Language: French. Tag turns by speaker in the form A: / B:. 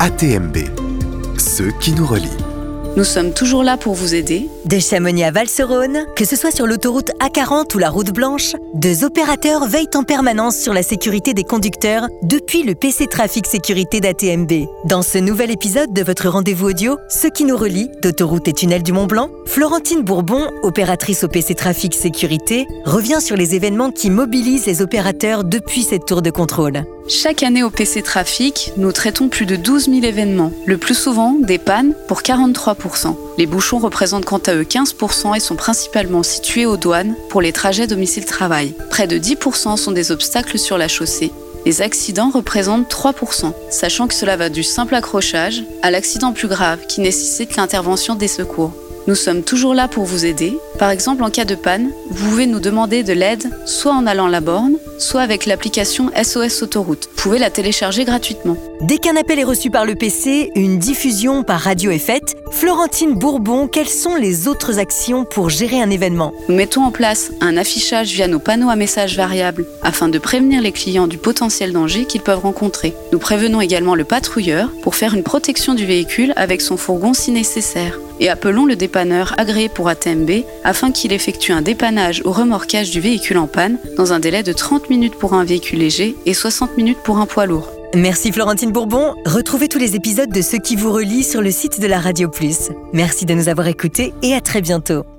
A: ATMB, ceux qui nous relient.
B: Nous sommes toujours là pour vous aider.
C: De Chamonix à Val-sur-Rhône, que ce soit sur l'autoroute A40 ou la route blanche, 2 opérateurs veillent en permanence sur la sécurité des conducteurs depuis le PC Trafic Sécurité d'ATMB. Dans ce nouvel épisode de votre rendez-vous audio, ceux qui nous relient d'autoroute et tunnel du Mont-Blanc, Florentine Bourbon, opératrice au PC Trafic Sécurité, revient sur les événements qui mobilisent les opérateurs depuis cette tour de contrôle.
B: Chaque année au PC Trafic, nous traitons plus de 12 000 événements, le plus souvent des pannes pour 43%. Les bouchons représentent quant à eux 15% et sont principalement situés aux douanes pour les trajets domicile-travail. Près de 10% sont des obstacles sur la chaussée. Les accidents représentent 3%, sachant que cela va du simple accrochage à l'accident plus grave qui nécessite l'intervention des secours. Nous sommes toujours là pour vous aider. Par exemple, en cas de panne, vous pouvez nous demander de l'aide soit en allant à la borne, soit avec l'application SOS Autoroute. Vous pouvez la télécharger gratuitement.
C: Dès qu'un appel est reçu par le PC, une diffusion par radio est faite. Florentine Bourbon, quelles sont les autres actions pour gérer un événement ?
B: Nous mettons en place un affichage via nos panneaux à messages variables afin de prévenir les clients du potentiel danger qu'ils peuvent rencontrer. Nous prévenons également le patrouilleur pour faire une protection du véhicule avec son fourgon si nécessaire. Et appelons le dépanneur agréé pour ATMB afin qu'il effectue un dépannage au remorquage du véhicule en panne dans un délai de 30 minutes pour un véhicule léger et 60 minutes pour un poids lourd.
C: Merci Florentine Bourbon. Retrouvez tous les épisodes de Ceux qui vous relient sur le site de la Radio Plus. Merci de nous avoir écoutés et à très bientôt.